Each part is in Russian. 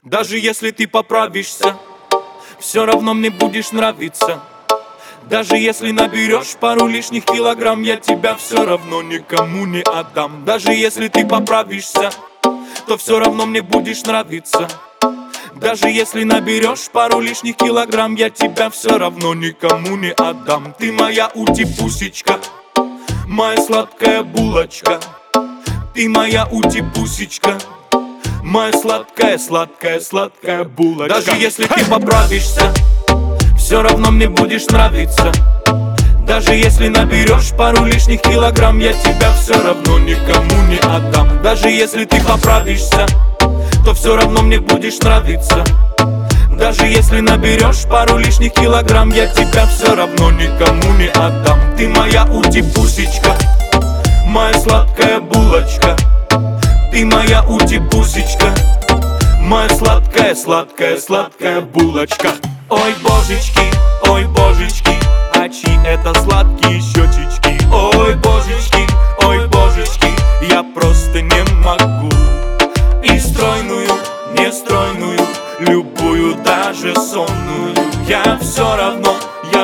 Даже если ты поправишься, все равно мне будешь нравиться. Даже если наберешь пару лишних килограмм, я тебя все равно никому не отдам. Даже если ты поправишься, то все равно мне будешь нравиться. Даже если наберешь пару лишних килограмм, я тебя все равно никому не отдам. Ты моя ути-пусечка, моя сладкая булочка. Ты моя ути-пусечка, моя сладкая, сладкая, сладкая булочка. Даже если ты поправишься, все равно мне будешь нравиться. Даже если наберешь пару лишних килограмм, я тебя все равно никому не отдам. Даже если ты поправишься, то все равно мне будешь нравиться. Даже если наберешь пару лишних килограмм, я тебя все равно никому не отдам. Ты моя ути-пусечка, моя сладкая булочка. Ты моя ути-пусечка, моя сладкая, сладкая, сладкая булочка. Ой, божечки, а чьи это сладкие щечечки? Ой, божечки, я просто не могу. И стройную, нестройную, любую, даже сонную, я все равно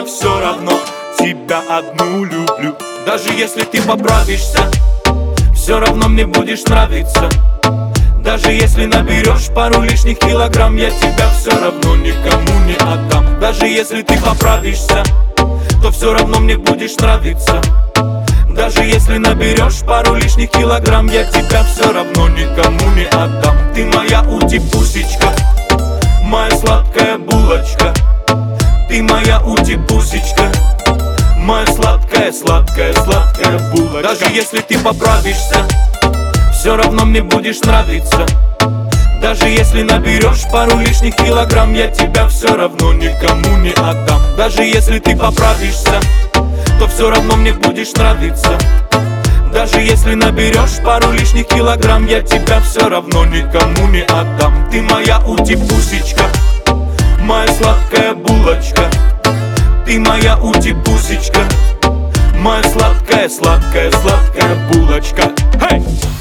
тебя одну люблю. Даже если ты поправишься, все равно мне будешь нравиться. Даже если наберешь пару лишних килограмм, я тебя все равно никому не отдам. Даже если ты поправишься, то все равно мне будешь нравиться. Даже если наберешь пару лишних килограмм, я тебя все равно никому не отдам. Ты моя ути-пусечка, моя сладкая булочка. Ты моя ути-пусечка, моя сладкая, сладкая, сладкая булочка. Даже если ты поправишься, все равно мне будешь нравиться. Даже если наберешь пару лишних килограмм, я тебя все равно никому не отдам. Даже если ты поправишься, то все равно мне будешь нравиться. Даже если наберешь пару лишних килограмм, я тебя все равно никому не отдам. Ты моя ути-пусечка, моя сладкая булочка. Ты моя ути-пусечка, моя сладкая, сладкая, сладкая булочка. Hey!